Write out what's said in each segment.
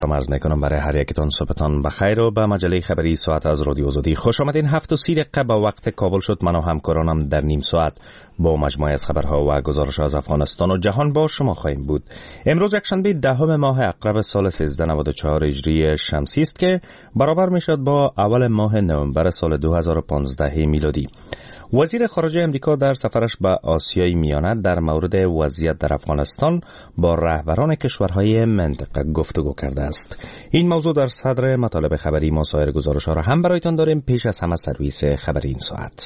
عرض میکنم برای هر یکتان صبحتان بخیر و به مجله خبری ساعت از رادیو آزادی خوش آمدین. 7:30 با وقت کابل شد. من و همکارانم در نیم ساعت با مجموعه از خبرها و گزارش از افغانستان و جهان با شما خواهیم بود. امروز یکشنبه 10 ماه عقرب سال 1394 هجری شمسی است که برابر میشد با اول ماه نوامبر سال 2015 میلادی. وزیر خارجه امریکا در سفرش به آسیای میانه در مورد وضعیت در افغانستان با رهبران کشورهای منطقه گفتگو کرده است. این موضوع در صدر مطالب خبری ما. سایر گزارش‌ها را هم برایتان داریم. پیش از همه سرویس خبری این ساعت.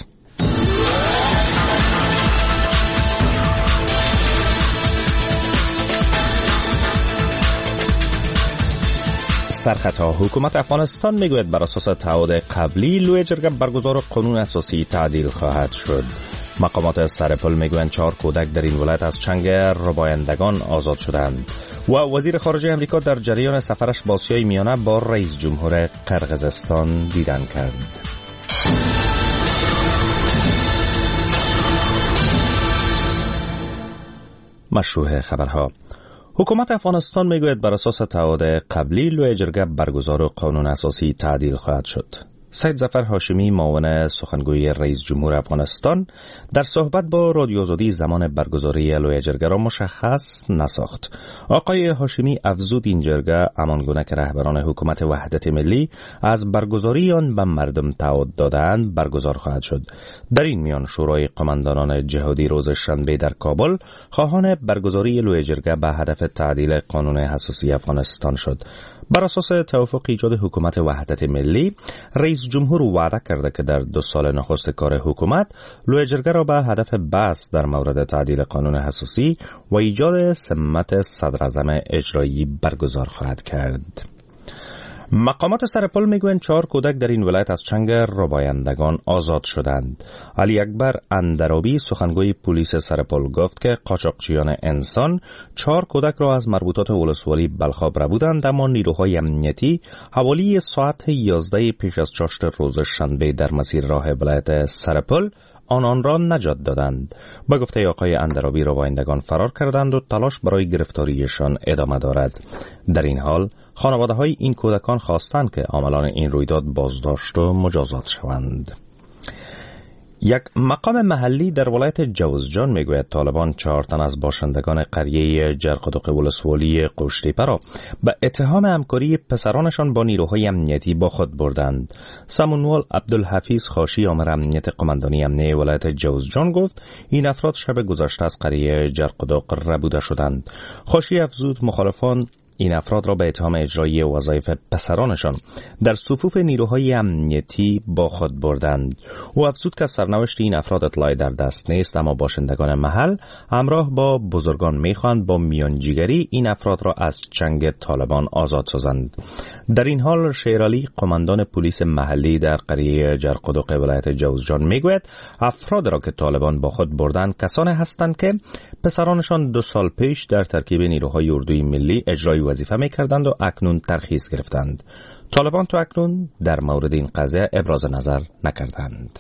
سرخطها. حکومت افغانستان میگوید بر اساس تعهد قبلی لوی جرگه برگزار قانون اساسی تعدیل خواهد شد. مقامات سرپل میگویند 4 کودک در این ولایت از چنگ ربایندگان آزاد شدند. و وزیر خارجه امریکا در جریان سفرش به آسیای میانه با رئیس جمهور قرقیزستان دیدن کرد. مشروع خبرها. حکومت افغانستان میگوید بر اساس تعهد قبلی لوی جرگه برگزار قانون اساسی تعدیل خواهد شد. سید ظفر هاشمی معاون سخنگوی رئیس جمهور افغانستان در صحبت با رادیو آزادی زمان برگزاری لوی جرگه را مشخص نساخت. آقای هاشمی افزود این جرگه همانگونه که رهبران حکومت وحدت ملی از برگزاری آن به مردم تعهد دادند برگزار خواهد شد. در این میان شورای قماندانان جهادی روز شنبه در کابل خواهان برگزاری لوی جرگه به هدف تعدیل قانون اساسی افغانستان شد. بر اساس توافق ایجاد حکومت وحدت ملی، رئیس جمهور وعده کرده که در 2 سال نخست کار حکومت لوی جرگه را به هدف بحث در مورد تعدیل قانون اساسی و ایجاد سمت صدراعظم اجرایی برگزار خواهد کرد. مقامات سرپل میگویند 4 کودک در این ولایت از چنگ ربایندگان آزاد شدند. علی اکبر اندرابی سخنگوی پلیس سرپل گفت که قاچاقچیان انسان 4 کودک را از مربوطات ولسوالی بلخاب ربودند، اما نیروهای امنیتی حوالی ساعت 11 پیش از چاشت روز شنبه در مسیر راه ولایت سرپل آنان را نجات دادند. با گفته آقای اندرابی ربایندگان فرار کردند و تلاش برای گرفتاریشان ادامه دارد. در این حال خانواده های این کودکان خواستند که عاملان این رویداد بازداشت و مجازات شوند. یک مقام محلی در ولایت جوزجان میگوید طالبان 4 تن از باشندگان قریه جرقدوق ولسوالی قوشتیپه را به اتهام همکاری پسرانشان با نیروهای امنیتی با خود بردند. سمونوال عبدالحفیظ خاشی آمر امنیت قماندانی امنیه ولایت جوزجان گفت این افراد شب گذشته از قریه جرقدوق ربوده شدند. خاشی افزود مخالفان این افراد را به اتهام اجرایی وظایف پسرانشان در صفوف نیروهای امنیتی با خود بردند. او افزود که سرنوشت این افراد اطلاعی در دست نیست، اما باشندگان محل همراه با بزرگان میخواهند با میانجیگری این افراد را از چنگ طالبان آزاد سازند. در این حال شیرالی قماندان پلیس محلی در قریه جرقدوق ولایت جوزجان میگوید افراد را که طالبان با خود بردند کسانی هستند که پسرانشان 2 سال پیش در ترکیب نیروهای اردوی ملی اجرای وظیفه می‌کردند و اکنون ترخیص گرفتند. طالبان تا اکنون در مورد این قضیه ابراز نظر نکردند.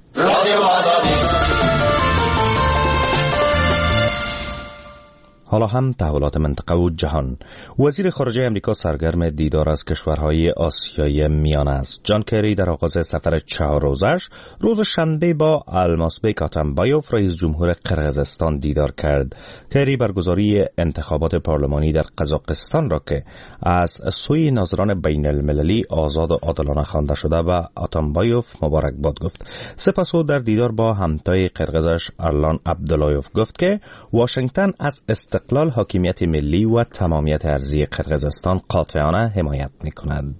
حالا هم تحولات منطقه و جهان. وزیر خارجه امریکا سرگرم دیدار از کشورهای آسیای میانه است. جان کری در آغاز سفر 4 روزش روز شنبه با المازبek اتامبایوف رئیس جمهور قرقیزستان دیدار کرد. کری برگزاری انتخابات پارلمانی در قزاقستان را که از سوی ناظران بین المللی آزاد و عادلانه خوانده شده و اتامبایوف مبارکباد گفت. سپس او در دیدار با همتای قرقیزش ارلان عبدالایوف گفت که واشنگتن از استقلال، حاکمیت ملی و تمامیت ارضی قرقیزستان قاطعانه حمایت می‌کند.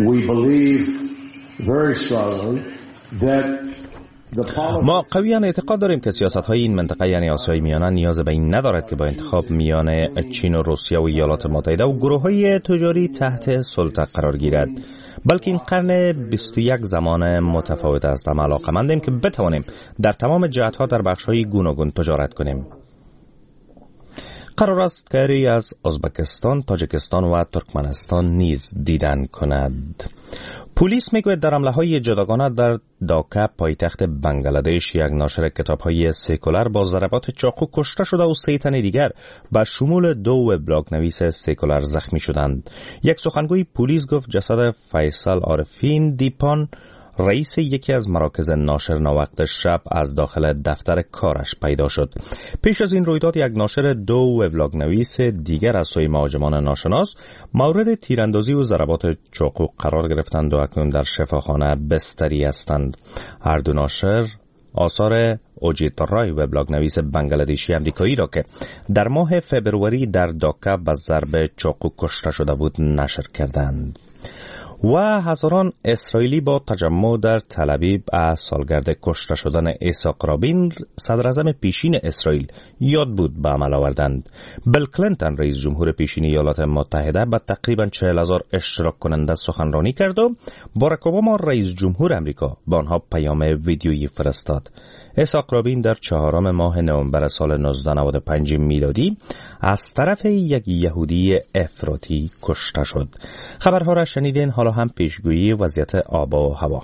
ما قویاً اعتقاد داریم که سیاست‌های این منطقه یعنی آسیای میانه نیاز به این ندارد که با انتخاب میان چین و روسیه و ایالات متحده و گروه‌های تجاری تحت سلطه قرار گیرد، بلکه این قرن 21 زمان متفاوت است. اما علاقه‌مندیم که بتوانیم در تمام جهت‌ها در بخش‌های گوناگون تجارت کنیم. قرار است کاری از ازبکستان، تاجیکستان و ترکمنستان نیز دیدن کند. پلیس میگوید در حمله‌های جداگانه در داکا پایتخت بنگلادش یک ناشر کتاب‌های سکولار با ضربات چاقو کشته شده و 3 تن دیگر به شمول 2 وبلاگ نویس سکولار زخمی شدند. یک سخنگوی پلیس گفت جسد فیصل عارفین دیپان، رئیس یکی از مراکز ناشر ناوقت شب، از داخل دفتر کارش پیدا شد. پیش از این رویداد یک ناشر 2 وبلاگ نویس دیگر از سوی مهاجمان ناشناس مورد تیراندازی و ضربات چاقو قرار گرفتند و اکنون در شفاخانه بستری هستند. هر دو ناشر آثار اوجیت رای وبلاگ نویس بنگلادشی امریکایی را که در ماه فبروری در داکا به ضرب چاقو کشته شده بود نشر کردند. و هزاران اسرائیلی با تجمع در تل ابیب از سالگرد کشته شدن ایساق رابین، صدراعظم پیشین اسرائیل، یاد بود به عمل آوردند. بیل کلینتون رئیس جمهور پیشین ایالات متحده با تقریبا 40,000 اشتراک کننده سخنرانی کرد و باراک اوباما رئیس جمهور امریکا به آنها پیام ویدیویی فرستاد. ایساق رابین در 4 ماه نوامبر سال 1995 میلادی از طرف یک یهودی افراطی کشته شد. خبرها را شنیدین. حالا هم پیشگویی وضعیت آب و هوا.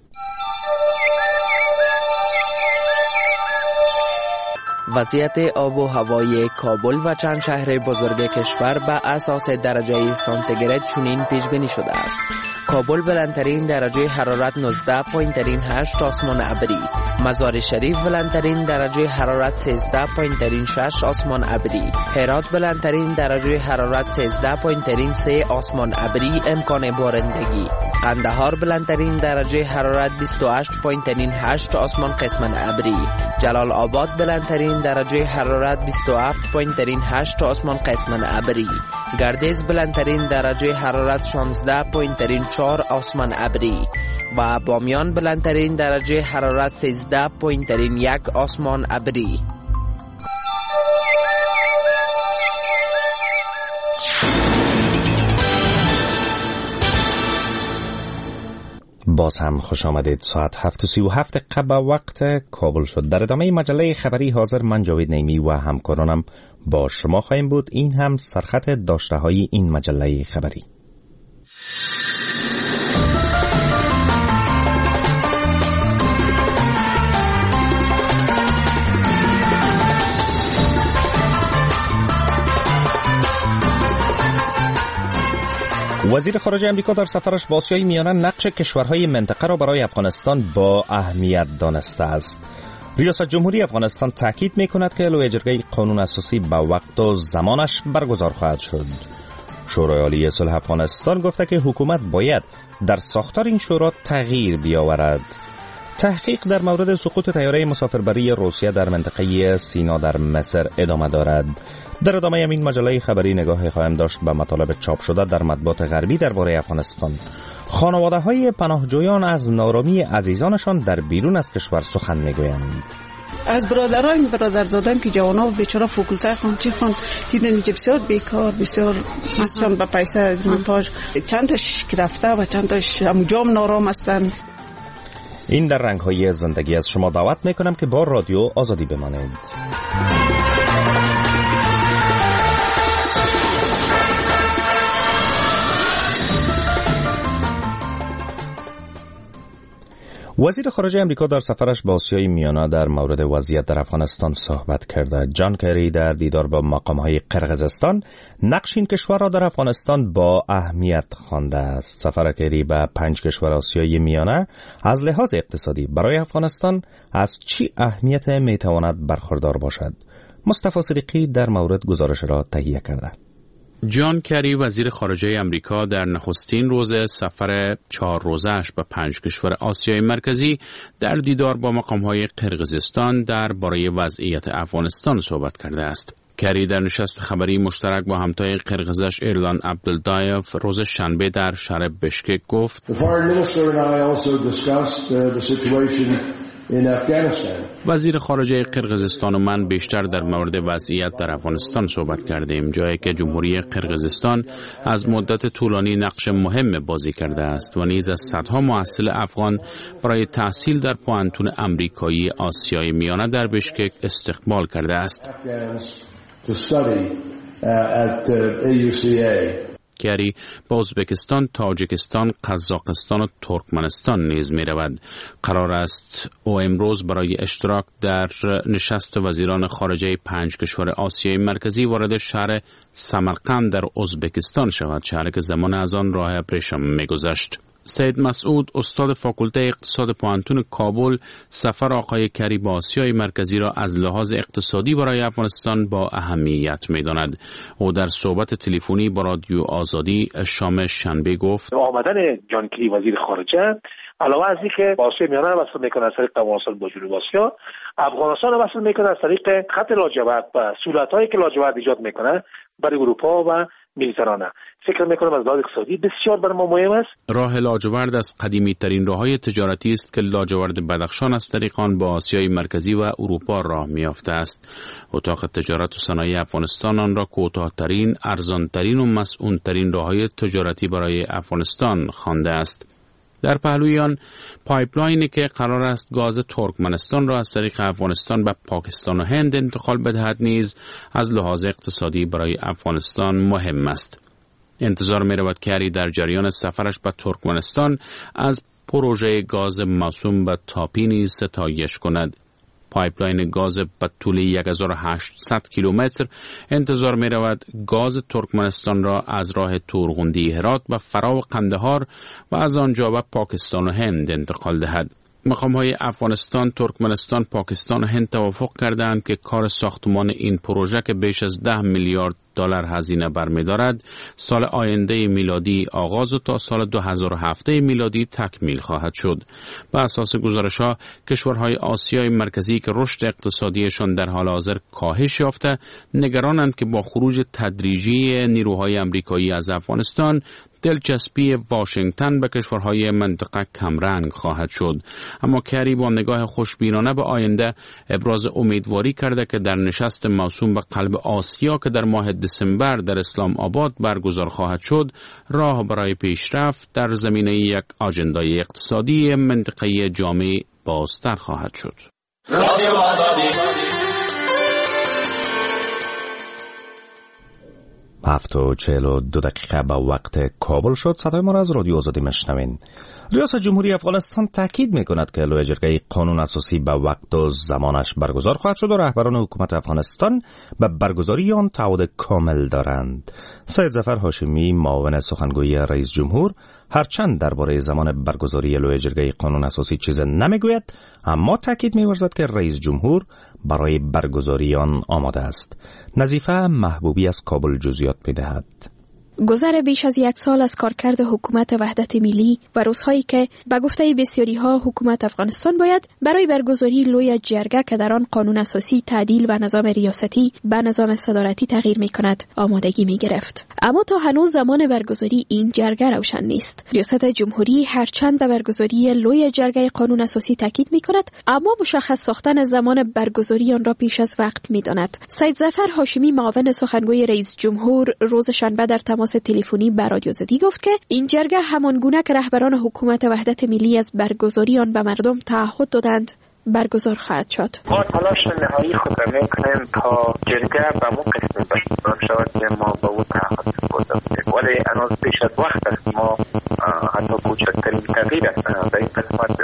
وضعیت آب و هوای کابل و چند شهر بزرگ کشور به اساس درجه سانتیگراد چنین پیش بینی شده است. کابل بلندترین درجه حرارت 19 پایین ترین 8 آسمان ابری. مزار شریف بلندترین درجه حرارت 13 پایین ترین 6 آسمان ابری. هرات بلندترین درجه حرارت 13 پایین ترین 3 آسمان ابری، امکان بارندگی. قندهار بلندترین درجه حرارت 28 پایین ترین 8 آسمان قسمت ابری. جلال آباد بلندترین درجه حرارت 27 پایین ترین 8 آسمان قسمت ابری. گردیز بلندترین درجه حرارت 16 پایین ترین 4 آسمان ابری و بامیان بلندترین درجه حرارت 13 پایین ترین 1 آسمان ابری. باز هم خوش آمدید. ساعت 7:37 قبل وقت کابل شد. در ادامه مجله خبری حاضر من جاوید نیمی و همکارانم با شما خواهیم بود. این هم سرخط داشته های این مجله خبری. وزیر خارجه امریکا در سفرش به آسیای میانه نقش کشورهای منطقه را برای افغانستان با اهمیت دانسته است. ریاست جمهوری افغانستان تاکید می‌کند که لایحه‌جرگه قانون اساسی به وقت و زمانش برگزار خواهد شد. شورای عالی صلح افغانستان گفته که حکومت باید در ساختار این شورا تغییر بیاورد. تحقیق در مورد سقوط طیاره مسافربری روسیه در منطقه سینا در مصر ادامه دارد. در ادامه این مجله خبری نگاهی خواهیم داشت به مطالب چاپ شده در مطبوعات غربی درباره افغانستان. خانواده‌های پناهجویان از نارامی عزیزانشان در بیرون از کشور سخن می‌گویند. از برادرزادم که جوانا و بیچاره فاکولته چی دیدن اینجا بسیار بیکار، بسیار مثلا با پیسه محتاج، چند تاش که رفته و چند تاش همونجا نارام هستن. این در رنگ‌های زندگی از شما دعوت میکنم که با رادیو آزادی بمانید. وزیر خارجه امریکا در سفرش به آسیای میانه در مورد وضعیت در افغانستان صحبت کرده. جان کری در دیدار با مقام‌های قرقیزستان نقش این کشور را در افغانستان با اهمیت خوانده است. سفر کری به 5 کشور آسیای میانه از لحاظ اقتصادی برای افغانستان از چی اهمیت میتواند برخوردار باشد؟ مصطفی صدیقی در مورد گزارش را تهیه کرده. جان کری وزیر خارجه امریکا در نخستین روز سفر 4 روزه‌اش به 5 کشور آسیای مرکزی در دیدار با مقام‌های قرقیزستان درباره وضعیت افغانستان صحبت کرده است. کری در نشست خبری مشترک با همتای قرقیزش ایرلان عبدالدایف روز شنبه در شهر بشکک گفت: وزیر خارجه قرقیزستان و من بیشتر در مورد وضعیت در افغانستان صحبت کردیم، جایی که جمهوری قرقیزستان از مدت طولانی نقش مهم بازی کرده است و نیز از صدها محصل افغان برای تحصیل در پوهنتون امریکایی آسیای میانه در بشکک استقبال کرده است. to study at AUCA. کری به ازبکستان، تاجیکستان، قزاقستان و ترکمنستان نیز می رود. قرار است او امروز برای اشتراک در نشست وزیران خارجه 5 کشور آسیای مرکزی وارد شهر سمرقند در ازبکستان شود، شهری که زمان از آن راه ابریشم می گذشت. سید مسعود، استاد فاکولته اقتصاد پوهنتون کابل، سفر آقای کری به آسیای مرکزی را از لحاظ اقتصادی برای افغانستان با اهمیت می‌داند. او در صحبت تلفنی با رادیو آزادی شام شنبه گفت: آمدن جان کری وزیر خارجه علاوه از اینکه با آسیا میانه رو وصل میکنه از طریق افغانستان با جنوب آسیا، افغانستان رو وصل میکنه از طریق خط لاجورد و سهولت‌هایی که لاجورد ایجاد میکنه برای اروپا و مدیترانه. فکر میکنم از لحاظ اقتصادی بسیار برای ما مهم است. راه لاجورد از قدیمی ترین راههای تجارتی است که لاجورد بدخشان از طریق آن با آسیای مرکزی و اروپا راه میافته است. اتاق تجارت و صنایع افغانستان آن را کوتاه‌ترین، ارزان‌ترین و مسئول‌ترین راههای تجارتی برای افغانستان خوانده است. در پهلوی آن پایپلاینی که قرار است گاز ترکمنستان را از طریق افغانستان به پاکستان و هند انتقال بدهد نیز از لحاظ اقتصادی برای افغانستان مهم است. انتظار می رود کری در جریان سفرش به ترکمنستان از پروژه گاز موسوم به تاپی نیز ستایش کند. پایپلاین گاز به طول 1800 کیلومتر انتظار می رود گاز ترکمنستان را از راه تورغوندی هرات و فراو قندهار و از آنجا به پاکستان و هند انتقال دهد. مقام‌های افغانستان، ترکمنستان، پاکستان و هند توافق کردند که کار ساختمان این پروژه که بیش از 10 میلیارد دلار هزینه برمی‌دارد، سال آینده میلادی آغاز و تا سال 2007 میلادی تکمیل خواهد شد. بر اساس گزارش‌ها، کشورهای آسیای مرکزی که رشد اقتصادیشان در حال حاضر کاهش یافته، نگرانند که با خروج تدریجی نیروهای آمریکایی از افغانستان، دلچسپی واشنگتن به کشورهای منطقه کمرنگ خواهد شد. اما کری با نگاه خوشبینانه به آینده ابراز امیدواری کرده که در نشست موسوم به قلب آسیا که در ماه دسامبر در اسلام آباد برگزار خواهد شد، راه برای پیشرفت در زمینه یک آژندای اقتصادی منطقه‌ای جامع بازتر خواهد شد. 7:42 به وقت کابل شد. صدای ما را از رادیو آزادی مشنوین. ریاست جمهوری افغانستان تاکید می‌کند که لوی جرگه قانون اساسی به وقت و زمانش برگزار خواهد شد و رهبران حکومت افغانستان به برگزاری آن تعهد کامل دارند. سید ظفر هاشمی، معاون سخنگوی رئیس جمهور، هرچند درباره زمان برگزاری لوی جرگه قانون اساسی چیز نمیگوید، اما تاکید می‌ورزد که رئیس جمهور برای برگزاری آن آماده است. نظیفه محبوبی از کابل جزئیات می‌دهد. گذر بیش از 1 سال از کارکرد حکومت وحدت ملی و روزهایی که به گفته بسیاری‌ها حکومت افغانستان باید برای برگزاری لوی جرگه که در آن قانون اساسی تعدیل و نظام ریاستی به نظام صدارتی تغییر می‌کند آمادگی می‌گرفت، اما تا هنوز زمان برگزاری این جرگه روشن نیست. ریاست جمهوری هرچند به برگزاری لوی جرگه قانون اساسی تاکید می‌کند، اما مشخص ساختن زمان برگزاری آن را پیش از وقت می‌داند. سید ظفر هاشمی، معاون سخنگوی رئیس جمهور، روز شنبه در تماس تلفنی با رادیو آزادی گفت که این جرگه همان گونه که رهبران حکومت وحدت ملی از برگزاری آن به مردم تعهد دادند برگزار خواهد شد. ما تلاش نهایی خود را میکنیم تا جرگه به مو قسم برگزار شود که ما به او تعهد گذاشتیم، ولی هنوز بیش از وقت است. ما حتی کوچکترین تغییر در این قسمت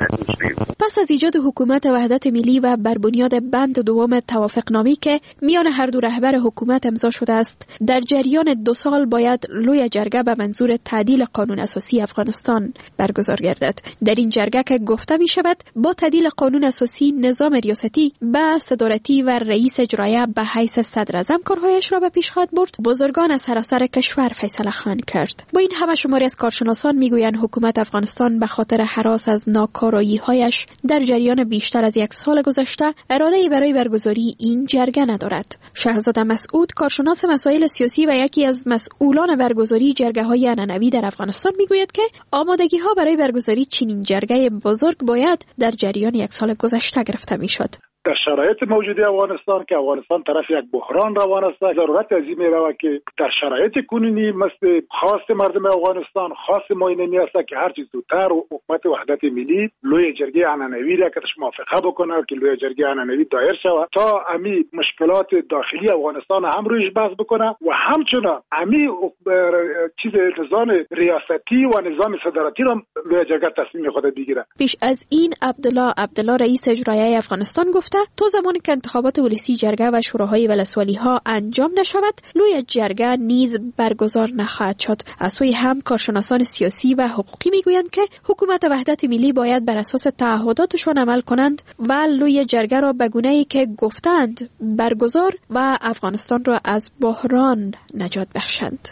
پس از ایجاد حکومت وحدت ملی و بر بنیاد بند دوم توافقنامه‌ای که میان هر دو رهبر حکومت امضا شده است، در جریان 2 سال باید لوی جرگه به منظور تعدیل قانون اساسی افغانستان برگزار گردد. در این جرگه که گفته می شود با تعدیل قانون اساسی نظام ریاستی به صدارتی و رئیس اجرایی به حیث صدر اعظم کارهایش را به پیش خواهد برد، بزرگان از سراسر کشور فیصله خواهند کرد. با این همه شماری از کارشناسان میگویند حکومت افغانستان به خاطر هراس از ناکارایی‌هایش در جریان بیشتر از 1 سال گذشته اراده‌ای برای برگزاری این جرگه ندارد. شهزاده مسعود، کارشناس مسائل سیاسی و یکی از مسئولان برگزاری جرگه‌های عنعنوی در افغانستان میگوید که آمادگی‌ها برای برگزاری چنین جرگه بزرگ باید در جریان 1 سال گذشته گرفته میشد. در شرایط موجود افغانستان که افغانستان طرف یک بحران روان است، ضرورت از این میرود که در شرایط کنونی مثل خواست مردم افغانستان، خواست ما اینمی است که هر چیز زودتر حکومت وحدت ملی لوی جرگه عنعنوی را که موافقه بکنه که لوی جرگه عنعنوی دایر شود تا امی مشکلات داخلی افغانستان هم رویش بحث بکنه و همچنین امی چیز نظام ریاستی و نظام صدارتی را لوی جرگه تصمیم خود بگیره. پیش از این عبدالله رئیس اجرایی افغانستان گفته تا زمانی که انتخابات ولسی جرگه و شوراهای ولسوالی ها انجام نشود لوی جرگه نیز برگزار نخواهد شد. از سوی هم کارشناسان سیاسی و حقوقی میگویند که حکومت وحدت ملی باید بر اساس تعهداتشان عمل کنند و لوی جرگه را به گونه‌ای که گفتند برگزار و افغانستان را از بحران نجات بخشند.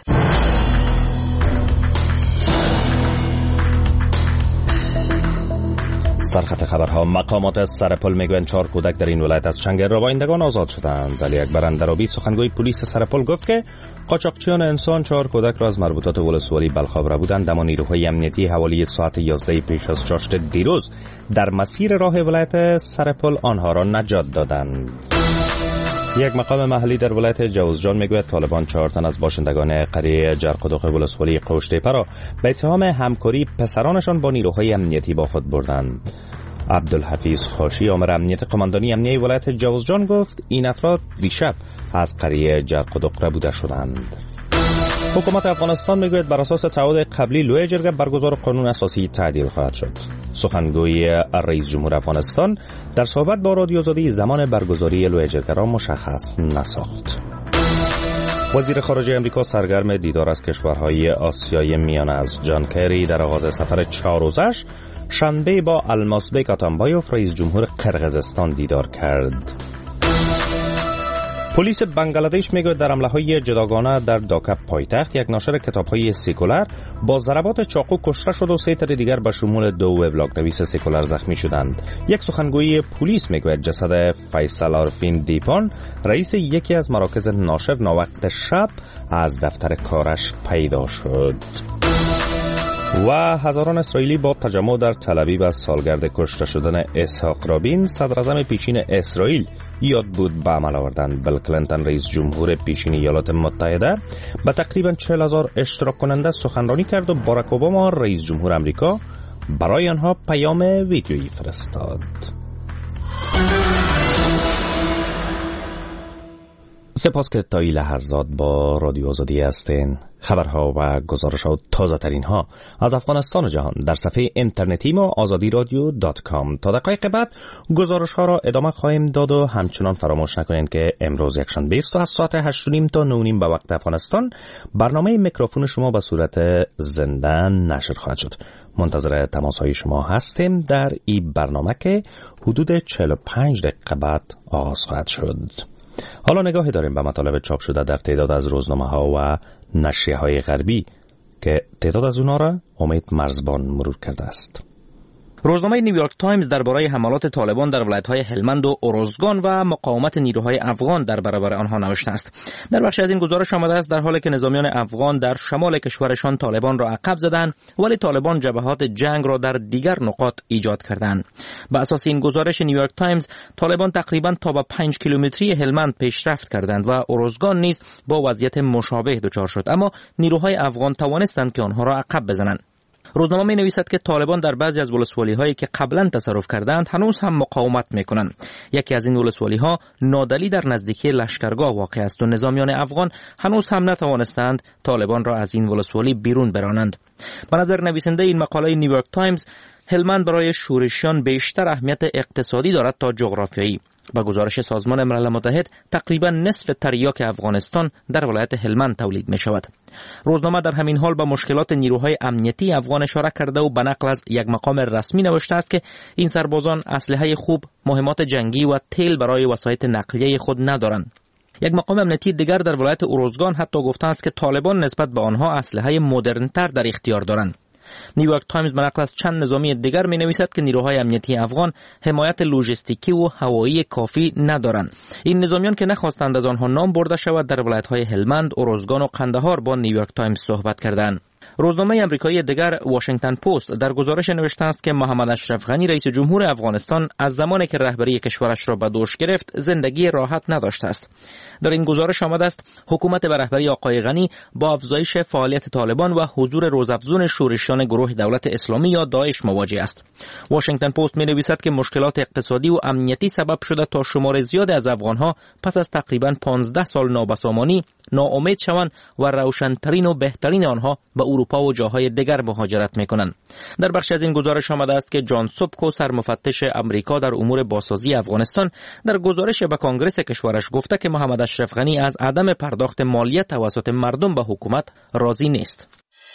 سرخط خبرها. مقامات سرپل میگویند 4 کودک در این ولایت از چنگ روایندگان آزاد شدند. علی اکبر اندرابی سخنگوی پلیس سرپل گفت که قاچاقچیان انسان 4 کودک را از مربوطات ولسوالی بلخ آورده بودند، اما نیروهای امنیتی حوالی ساعت 11 پیش از چاشت دیروز در مسیر راه ولایت سرپل آنها را نجات دادند. یک مقام محلی در ولایت جوزجان میگوید طالبان 4 تن از باشندگان قریه جرقدوق ولسوالی قوشتیپه را به اتهام همکاری پسرانشان با نیروهای امنیتی با خود بردند. عبدالحفیظ خاشی آمر امنیت قماندانی امنیه ولایت جوزجان گفت این افراد دیشب از قریه جرقدوق ربوده شدند. حکومت افغانستان میگوید بر اساس تعهد قبلی لوی جرگه برگزار قانون اساسی تعدیل خواهد شد. سخنگوی رئیس جمهور افغانستان در صحبت با رادیو آزادی زمان برگزاری لوی جرگه را مشخص نساخت. وزیر خارجه امریکا سرگرم دیدار از کشورهای آسیای میانه است. جان کری در آغاز سفر 4 روزش شنبه با المازبک اتامبایوف رئیس جمهور قرقیزستان دیدار کرد. پلیس بنگلادش میگوید در حمله‌های جداگانه در داکا پایتخت یک ناشر کتاب‌های سکولار با ضربات چاقو کشته شد و 3 تن دیگر به شمول 2 وبلاگ‌نویس سکولار زخمی شدند. یک سخنگوی پلیس میگوید جسد فیصل عارفین دیپان رئیس یکی از مراکز ناشر ناوقت شب از دفتر کارش پیدا شد. و هزاران اسرائیلی با تجمع در تل‌آویو از سالگرد کشته شدن اسحاق رابین صدراعظم پیشین اسرائیل یاد بود به عمل آوردند. بیل کلینتون رئیس جمهور پیشین ایالات متحده با تقریباً 40,000 اشتراک کننده سخنرانی کرد و باراک اوباما رئیس جمهور آمریکا برای آنها پیام ویدیویی فرستاد. سپاس که تا این لحظات با رادیو آزادی هستین. خبرها و گزارش‌ها تازه ترین ها از افغانستان و جهان در صفحه اینترنتی ما azadiradyo.com. تا دقایق بعد گزارش‌ها را ادامه خواهیم داد و همچنان فراموش نکنید که امروز یکشنبه است و از ساعت 8:30 تا 9:30 به وقت افغانستان برنامه میکروفون شما به صورت زنده نشر خواهد شد. منتظر تماس‌های شما هستیم در این برنامه که حدود 45 دقیقه بعد آغاز خواهد شد. حالا نگاهی داریم به مطالب چاپ شده در تعداد از روزنامه‌ها و نشریه‌های غربی که تعداد از اونها را امید مرزبان مرور کرده است. روزنامه نیویورک تایمز درباره حملات طالبان در ولایت‌های هلمند و اروزگان و مقاومت نیروهای افغان در برابر آنها نوشته است. در بخشی از این گزارش آمده است در حالی که نظامیان افغان در شمال کشورشان طالبان را عقب زدند، ولی طالبان جبهات جنگ را در دیگر نقاط ایجاد کردند. بر اساس این گزارش نیویورک تایمز، طالبان تقریباً تا به 5 کیلومتری هلمند پیشرفت کردند و اروزگان نیز با وضعیت مشابه دچار شد، اما نیروهای افغان توانستند که آنها را عقب بزنند. روزنامه می نویسد که طالبان در بعضی از ولسوالی هایی که قبلا تصرف کردند هنوز هم مقاومت می کنند. یکی از این ولسوالی ها نادلی در نزدیکی لشکرگاه واقع است و نظامیان افغان هنوز هم نتوانستند طالبان را از این ولسوالی بیرون برانند. به نظر نویسنده این مقاله نیویورک تایمز، هلمند برای شورشیان بیشتر اهمیت اقتصادی دارد تا جغرافیایی. با گزارش سازمان ملل متحد تقریبا نصف تریاک افغانستان در ولایت هلمند تولید می شود. روزنامه در همین حال با مشکلات نیروهای امنیتی افغان اشاره کرده و به نقل از یک مقام رسمی نوشته است که این سربازان اسلحه خوب، مهمات جنگی و تیل برای وسایط نقلیه خود ندارند. یک مقام امنیتی دیگر در ولایت اروزگان حتی گفته است که طالبان نسبت به آنها اسلحه مدرن‌تر در اختیار دارند. نیویورک تایمز به نقل از چند نظامی دیگر می نویسد که نیروهای امنیتی افغان حمایت لوجستیکی و هوایی کافی ندارند. این نظامیان که نخواستند از آنها نام برده شود در ولایت‌های هلمند، اروزگان و قندهار با نیویورک تایمز صحبت کردند. روزنامه آمریکایی دیگر واشنگتن پست در گزارش نوشته است که محمد اشرف غنی رئیس جمهور افغانستان از زمانی که رهبری کشورش را به دوش گرفت زندگی راحت نداشته است. در این گزارش آمده است حکومت به رهبری آقای غنی با افزایش فعالیت طالبان و حضور روزافزون شورشیان گروه دولت اسلامی یا داعش مواجه است. واشنگتن پست می‌نویسد که مشکلات اقتصادی و امنیتی سبب شده تا شمار زیادی از افغان‌ها پس از تقریباً 15 سال نابسامانی ناامید شوند و روشن‌ترین و بهترین آنها به اروپا و جاهای دیگر مهاجرت می‌کنند. در بخش از این گزارش آمده است که جان سوبکو سرمفتش امریکا در امور بازسازی افغانستان در گزارش به کنگره کشورش گفته که محمد اشرف غنی از عدم پرداخت مالیات توسط مردم به حکومت راضی نیست.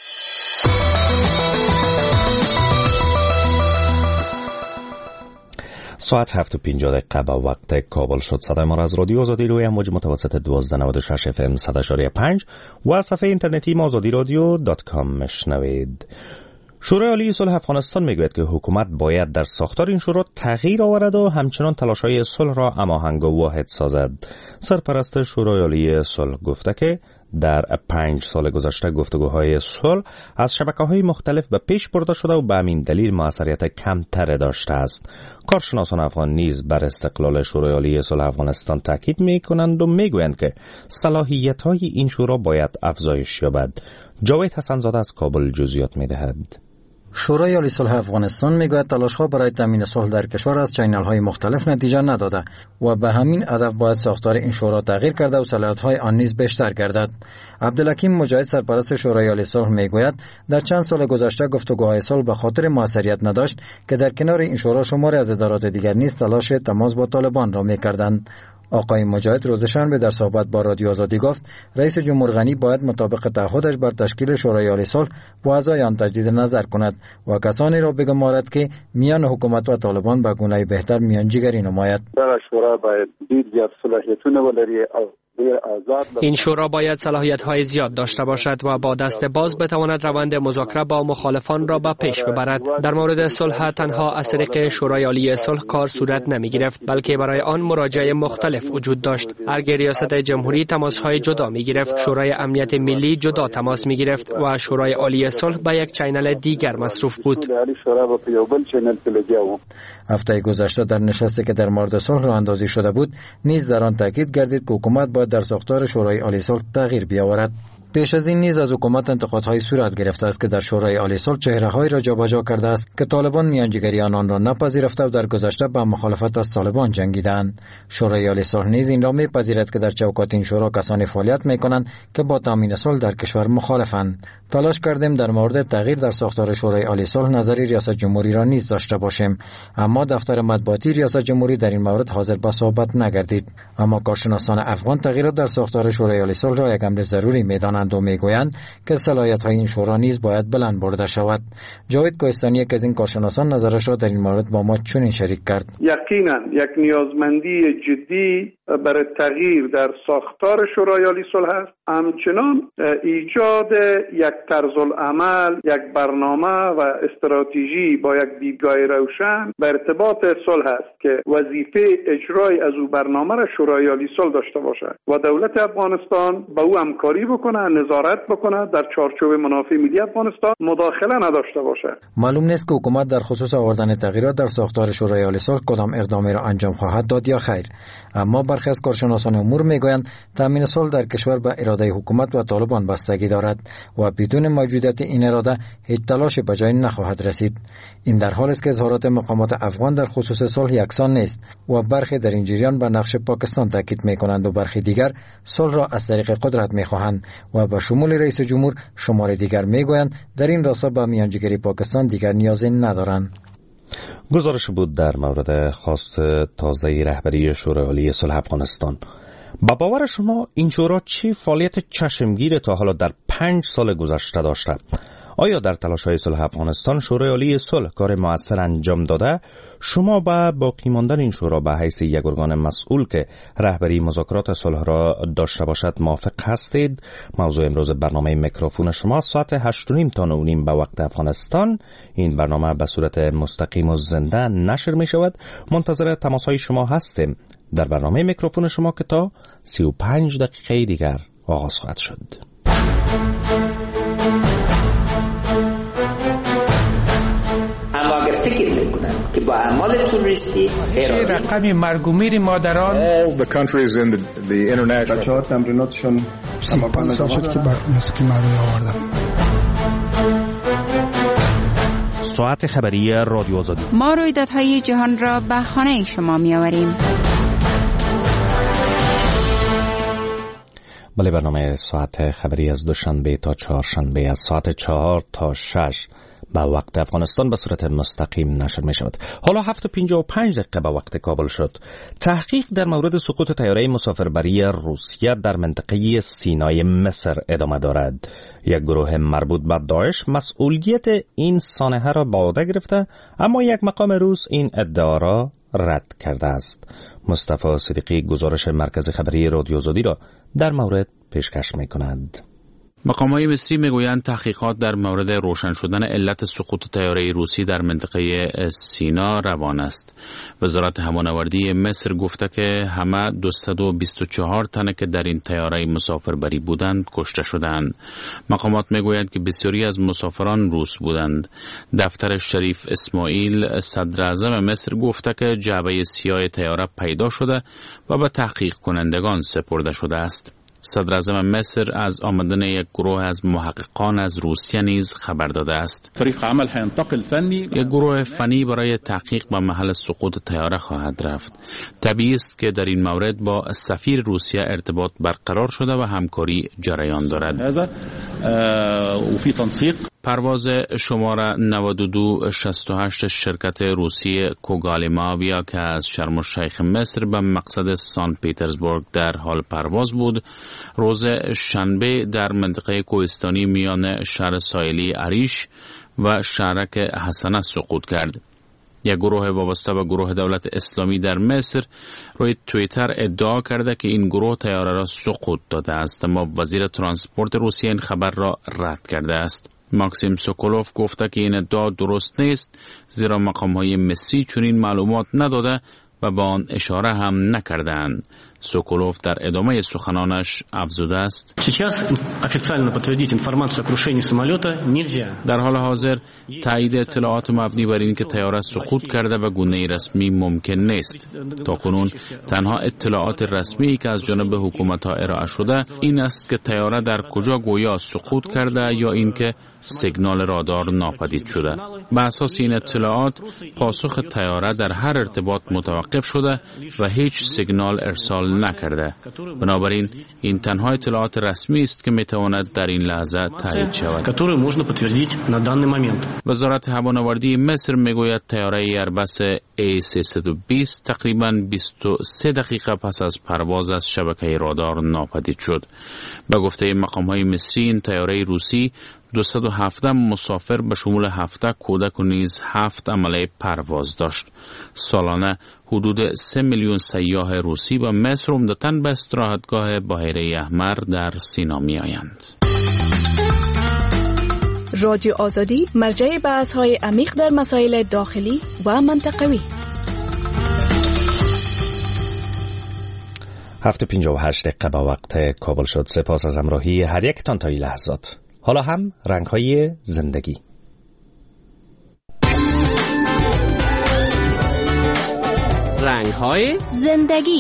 ساعت 7:50 به وقت کابل شد. صدای ما را از رادیو آزادی روی موج متوسط 1296 FM 100.5 و صفحه اینترنتی ما azadiradyo.com میشنوید. شورای عالی صلح افغانستان میگوید که حکومت باید در ساختار این شورا تغییر آورد و همچنان تلاش‌های صلح را هماهنگ و واحد سازد. سرپرست شورای عالی صلح گفته که در 5 سال گذشته گفتگوهای صلح از شبکه‌های مختلف به پیش برده شده و به همین دلیل موثریت کمتر داشته است. کارشناسان افغان نیز بر استقلال شورای عالی صلح افغانستان تاکید می‌کنند و میگویند که صلاحیت‌های این شورا باید افزایش یابد. جاوید حسن‌زاده از کابل جزئیات می‌دهد. شورای عالی صلح افغانستان میگوید تلاش‌ها برای تامین صلح در کشور از چینل‌های مختلف نتیجه نداده و به همین هدف باید ساختار این شورا تغییر کرده و صلاحیت‌های آن نیز بیشتر گردد. عبدالحکیم مجاهد سرپرست شورای عالی صلح میگوید در چند سال گذشته گفتگوهای صلح به خاطر موثریت نداشت که در کنار این شورا شماری از ادارات دیگر نیز تلاش تماس با طالبان را می‌کردند. آقای مجاهد روز شنبه در صحبت با رادیو آزادی گفت رئیس جمهور غنی باید مطابق تعهدش بر تشکیل شورای عالی صلح و اعضای آن تجدید نظر کند و کسانی را بگمارد که میان حکومت و طالبان به گونه بهتر میانجیگری نماید. شورا باید زیاد صلاحیتونه ولري او این شورا باید صلاحیت‌های زیاد داشته باشد و با دست باز بتواند روند مذاکره با مخالفان را به پیش ببرد. در مورد صلح تنها از طریق شورای عالی صلح کار صورت نمی‌گرفت، بلکه برای آن مراجع مختلف وجود داشت. هرگاه ریاست جمهوری تماس‌های جدا می‌گرفت، شورای امنیت ملی جدا تماس می‌گرفت و شورای عالی صلح به یک چینل دیگر مصروف بود. هفته گذشته در نشستی که در مورد صلح راه اندازی شده بود، نیز در آن تاکید گردید که حکومت باید در ساختار شورای عالی صلح تغییر بیاورد. پیش از این نیز از حکومت انتقادهای صورت گرفته است که در شورای عالی صلح چهره‌هایی را جابجا کرده است که طالبان میانجیگری آنان را نپذیرفته و در گذشته با مخالفت از طالبان جنگیدند. شورای عالی صلح نیز این را میپذیرد که در چوکات این شورا کسانی فعالیت میکنند که با تامین صلح در کشور مخالفند. تلاش کردیم در مورد تغییر در ساختار شورای عالی صلح نظری ریاست جمهوری را نیز داشته باشیم، اما دفتر مطبوعاتی ریاست جمهوری در این مورد حاضر به صحبت نگردید. اما کارشناسان افغان تغییرات در ساختار شورای عالی صلح را یک امر ضروری میدانند و میگویند که صلاحیت‌های این شورا نیز باید بلند برده شود. جاوید کوهستانی که از این کارشناسان نظرش را در این مورد با ما چنین شریک کرد. یقینا یک نیازمندی جدی برای تغییر در ساختار شورای عالی صلح است. همچنان ایجاد یک طرزالعمل، یک برنامه و استراتژی با یک دیدگاه روشن به ارتباط صلح است که وظیفه اجرای از او برنامه را شورای عالی صلح داشته باشد و دولت افغانستان با او همکاری بکنه، نظارت بکنه، در چارچوب منافع ملی افغانستان مداخله نداشته باشد. معلوم نیست که حکومت در خصوص آوردن تغییرات در ساختار شورای عالی صلح کدام اقدامی را انجام خواهد داد یا خیر، اما برخی از کارشناسان امور میگویند تامین صلح در کشور به اراده حکومت و طالبان بستگی دارد و بدون موجودیت این اراده هیچ تلاشی به جای نخواهد رسید. این در حالی است که اظهارات مقامات افغان در خصوص صلح یکسان نیست و برخی در این جریان به نقش پاکستان تاکید میکنند و برخی دیگر صلح را از طریق قدرت میخواهند و به شمول رئیس جمهور شمار دیگر میگویند در این راستا به میانجیگری پاکستان دیگر نیازی ندارند. گزارش بود در مورد خواست تازه رهبری شورای عالی صلح افغانستان. با باور شما این شورا چه فعالیت چشمگیر تا حالا در 5 سال گذشته داشته؟ آیا در تلاش‌های صلح افغانستان شورای عالی صلح کار موثر انجام داده؟ شما با باقی ماندن این شورا به حیث یک ارگان مسئول که رهبری مذاکرات صلح را داشته باشد موافق هستید؟ موضوع امروز برنامه میکروفون شما ساعت 8:30 تا 9:30 به وقت افغانستان. این برنامه به صورت مستقیم و زنده نشر می شود. منتظر تماس‌های شما هستیم در برنامه میکروفون شما که تا 35 دقیقه دیگر آغاز خواهد شد. که با اعمال تروریستی رقم مرگ و میر مادران all the countries in the international بچه‌ها تمریناتشون سال شد که موسیقی مردمی آوردم. ساعت خبری رادیو آزادی. ما رویدادهای جهان را به خانه شما می‌آوریم. بله، برنامه ساعت خبری از دوشنبه تا چهارشنبه از ساعت 4 تا 6 به وقت افغانستان به صورت مستقیم نشر می شود. حالا 7:55 به وقت کابل شد. تحقیق در مورد سقوط طیاره مسافربری روسیه در منطقه سینای مصر ادامه دارد. یک گروه مربوط به داعش مسئولیت این سانحه را به عهده گرفته، اما یک مقام روس این ادعا را رد کرده است. مصطفی صدیقی گزارش مرکز خبری رادیو آزادی را در مورد پیشکش می کند. مقام‌های مصری میگویند تحقیقات در مورد روشن شدن علت سقوط طیاره روسی در منطقه سینا روان است. وزارت هوانوردی مصر گفته که همه 224 تن که در این طیاره مسافربری بودند کشته شدند. مقامات میگویند که بسیاری از مسافران روس بودند. دفتر شریف اسماعیل صدر اعظم مصر گفته که جعبه سیاه طیاره پیدا شده و به تحقیق کنندگان سپرده شده است. صدر اعظم مصر از آمدن یک گروه از محققان از روسیه نیز خبر داده است. فريق عمل هينتقل فنی، یک گروه فنی برای تحقیق به محل سقوط طیاره خواهد رفت. طبیعی است که در این مورد با سفیر روسیه ارتباط برقرار شده و همکاری جریان دارد. و فی تنسیق پرواز شماره 9268 شرکت روسی کوگالیماویا که از شرم الشیخ مصر به مقصد سان پیترزبورگ در حال پرواز بود، روز شنبه در منطقه کوهستانی میان شهر ساحلی عریش و شهرک حسنه سقوط کرد. یک گروه وابسته به گروه دولت اسلامی در مصر روی توییتر ادعا کرده که این گروه طیاره را سقوط داده است، اما وزیر ترانسپورت روسیه این خبر را رد کرده است. ماکسیم سوکولوف گفته که این ادعا درست نیست، زیرا مقام‌های مصری چنین معلومات نداده و به آن اشاره هم نکردند. سوکولوف در ادامه سخنانش افزوده است: در حال حاضر تایید اطلاعات مبنی بر این که طیاره سقوط کرده به گونه رسمی ممکن نیست. تاکنون تنها اطلاعات رسمی که از جانب حکومت‌ها ارائه شده این است که طیاره در کجا گویا سقوط کرده یا اینکه سیگنال رادار ناپدید شده. بر اساس این اطلاعات پاسخ طیاره در هر ارتباط متوقف شده و هیچ سیگنال ارسال نکرده. بنابراین این تنها اطلاعات رسمی است که میتواند در این لحظه تایید شود. وزارت هوانوردی مصر میگوید طیاره ایربس A320 تقریباً 23 دقیقه پس از پرواز از شبکه رادار ناپدید شد. به گفته مقام‌های مصری این طیاره روسی 217 مسافر به شمول 7 کودک و نیز 7 عمله پرواز داشت. سالانه حدود 3 میلیون سیاح روسی به مصر عمدتاً به استراحتگاه بحیره احمر در سینا می آیند. رادیو آزادی مرجع بحث‌های عمیق در مسائل داخلی و منطقوی. 7:58 به وقت کابل شد. سپاس از همراهی هر یک تان تا این لحظات. حالا هم رنگ‌های زندگی. رنگ‌های زندگی.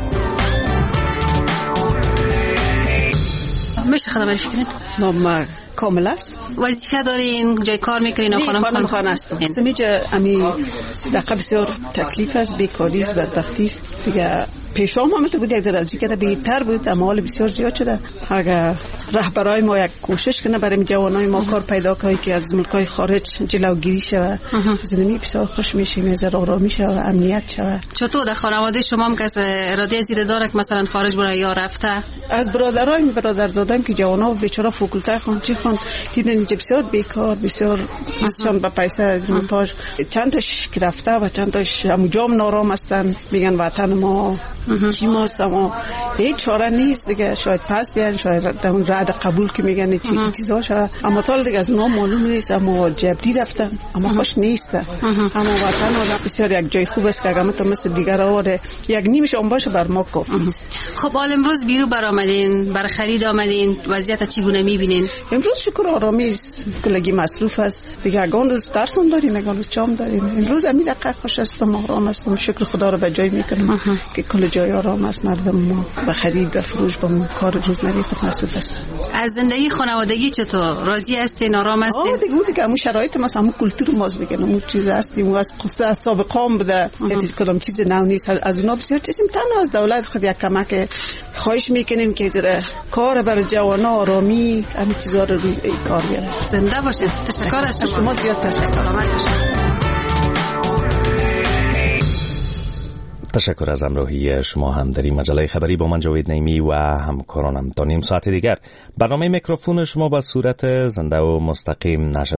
میشه خدمتش کنید؟ نام کامل است. وظیفه دارین؟ جای کار میکنین؟ خانم خانه هستم. سمیجا امی دقیقه بسیار تکلیف است، بیکاری است، بدبختی است. دیگه پیشام هم تو بود یک ذره از اینکه بهتر بود، اما حال بسیار زیاد شده. اگر رهبرای ما یک کوشش کنه برای جوانای ما کار پیدا کنه که از ملکای خارج جلوگیری شه، زندگی بسیار خوش میشه، میذاره آرامی شه و امنیت شه. چطور در خانواده شما هم کس اراده زیر داره که مثلا خارج بره یا رفته؟ از برادرزادم که جوانا بیچاره فاکولته خوان چی خوان دیدن اینجا بسیار بیکار، بسیار مثلا با پیسه محتاج، چند تاش که رفته و چند تاش همونجا نارام هستن، میگن وطن ما چی ماست، اما هیچ چاره نیست دیگه. شاید پس بیان، شاید رد قبول که میگن چی چیزا شد، اما تا دیگه از اونها معلوم نیست. اما جبری رفتن، اما خوش نیست. اما وطن آدم بسیار یک جای خوب است که اگه تا مثل دیگر آواره یک نیمش اون باشه بر ما کافی است. خب امروز بیرو برآمدین، برای خرید آمدین، وضعیت چگونه میبینین؟ امروز شکر آرامی است، کلگی مصروف است دیگه. اگه روز درسون داریم، اگه روز چام داریم. امروز همین دقیقه خوش هستم، آرام هستم، شکر خدا رو به جای میکنم که کل جای آرام است. مردم ما به خرید و فروش با کار روزمره خود مصروف هستن. از زندگی خانوادگی چطور؟ راضی هستین؟ آرام هستین؟ دیگه همون شرایط ما، همون کلتور ما دیگه، همون چیز هستیم و از قصه از سابقام بده، کدام چیز نو نیست. از اونا بسیار چیزیم. تنها از دولت خود یک کمک خواهش میکنیم که کار برای جوانا آرامی همین چیزا رو روی کار بیاره. زنده باشید. تشکر از شما. زیاد تشکر. سلامت باشید. تشکر از همراهی شما هم در این مجله خبری با من جاوید نیمی و همکارانم. تا نیم ساعت دیگر برنامه میکروفون شما با صورت زنده و مستقیم نشر